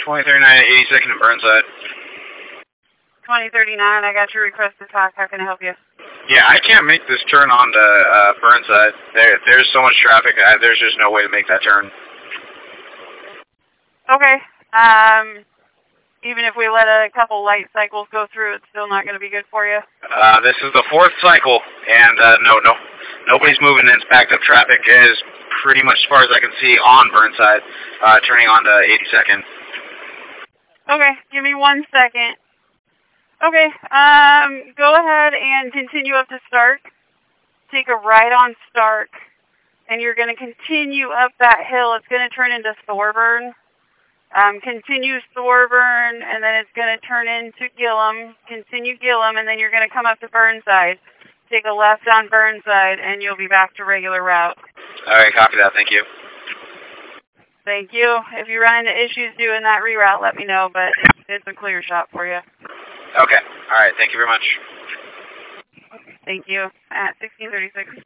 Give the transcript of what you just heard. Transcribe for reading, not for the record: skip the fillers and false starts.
2039 at 82nd and Burnside. 2039, I got your request to talk. How can I help you? Yeah, I can't make this turn onto Burnside. There's so much traffic. There's just no way to make that turn. Okay. Even if we let a couple light cycles go through, it's still not going to be good for you? This is the 4th cycle, and nobody's moving. It's backed up traffic is pretty much as far as I can see on Burnside, turning onto 82nd. Okay, give me 1 second. Okay, go ahead and continue up to Stark. Take a right on Stark, and you're going to continue up that hill. It's going to turn into Thorburn. Continue Thorburn, and then it's going to turn into Gillum. Continue Gillum, and then you're going to come up to Burnside. Take a left on Burnside, and you'll be back to regular route. All right, copy that. Thank you. Thank you. If you run into issues doing that reroute, let me know, but it's a clear shot for you. Okay. All right. Thank you very much. Thank you. At 1636.